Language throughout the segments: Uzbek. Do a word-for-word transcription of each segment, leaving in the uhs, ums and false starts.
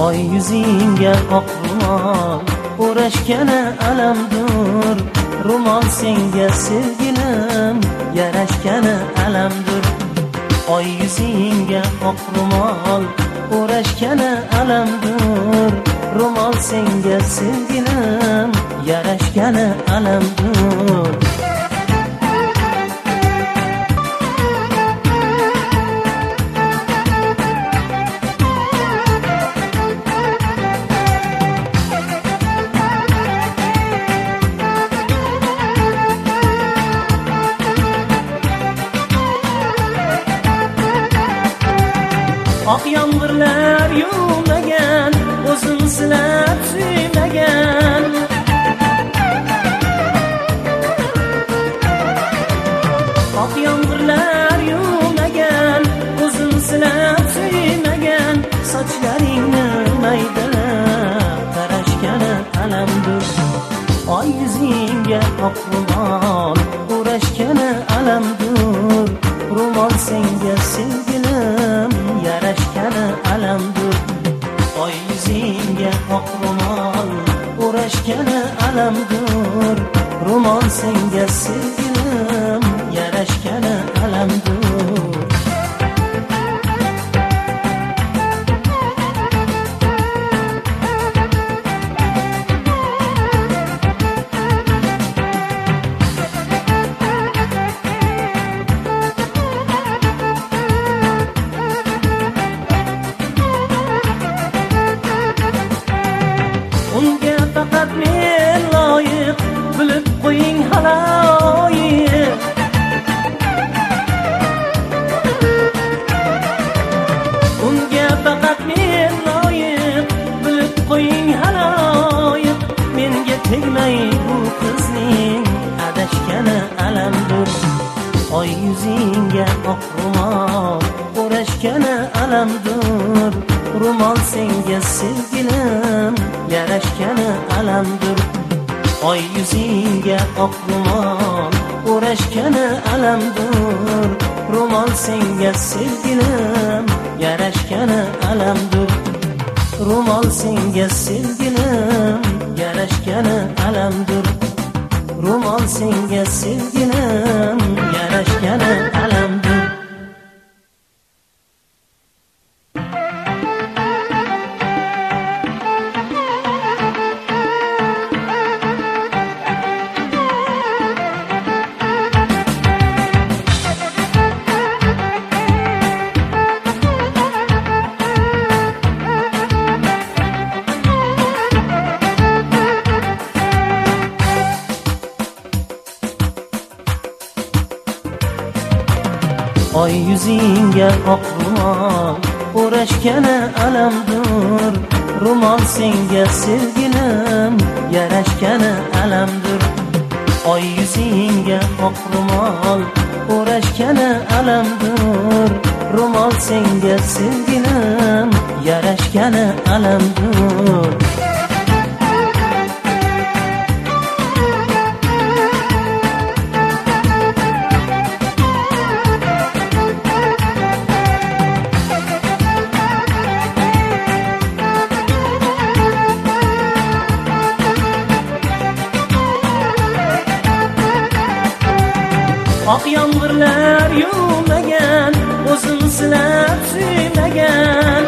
oy yuzingga oq ro'mol o'rashgani alamdur, ro'mol senga sevgilim yarashgani alamdur. Oy yuzingga oq ro'mol o'rashgani alamdur, ro'mol senga sevgilim yarashgani alamdur. Oq yomg'irlar yuvmagan, o'zim silab suymagan. Oq yomg'irlar yuvmagan, o'zim silab suymagan. Sochlaringni maydalab tarashgani alamdur, oy yuzingga oq ro'mol o'rashgani alamdur, ro'mol senga sevgilim yarashgani alamdur. Oy yuzingga oq ro'mol o'rashgani alamdur, ro'mol senga sevgilim yarashgani alamdur. Unga faqat men loyiq, bilib qo'ying haloyiq. Unga faqat men loyiq, bilib qo'ying haloyiq. Menga tegmay bu qizning adashgani alamdur, oy yuzingga oq ro'mol o'rashgani alamdur, ro'mol senga sevgilim yarashgani alamdur. Oy yuzingga oq ro'mol o'rashgani alamdur, ro'mol senga sevgilim yarashgani alamdur, ro'mol senga sevgilim yarashgani alamdur, ro'mol senga sevgilim yarashgani alamdur. Oy yuzingga oq ro'mol o'rashgani alamdur, ro'mol senga sevgilim yarashgani alamdur. Oy yuzingga oq ro'mol o'rashgani alamdur, ro'mol senga sevgilim yarashgani alamdur. Oq yomg'irlar yuvmagan, o'zim silab suymagan.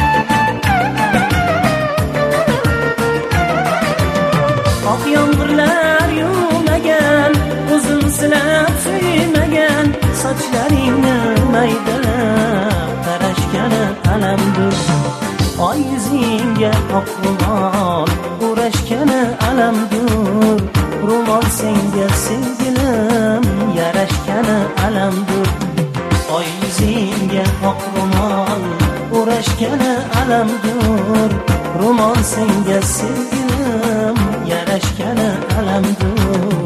Oq yomg'irlar yuvmagan, o'zim silab suymagan. Sochlaringni maydalab tarashgani alamdur, oy yuzingga oq ro'mol o'rashgani alamdur, ro'mol senga sevgilim yarashgani alamdur. Oy yuzingga oq ro'mol o'rashgani alamdur, ro'mol senga sevgilim yarashgani alamdur.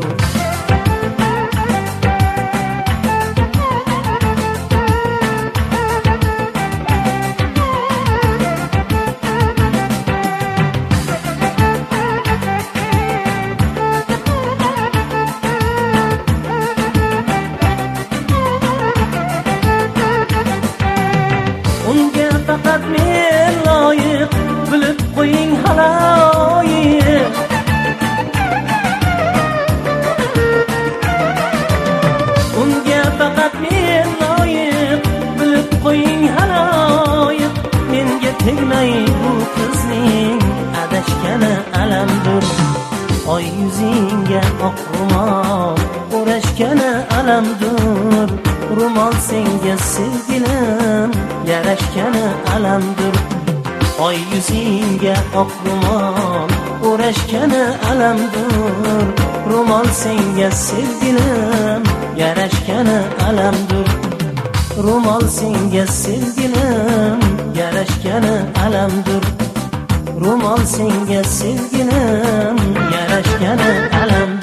Oy yuzingga oq ro'mol o'rashgani alamdir. Ro'mol senga sevgilim yarashgani alamdir. Oy yuzingga oq ro'mol o'rashgani alamdir. Ro'mol senga sevgilim yarashgani alamdir. Ro'mol senga sevgilim yarashgani alamdir. Ro'mol senga sevgilim yarashgani alamdir.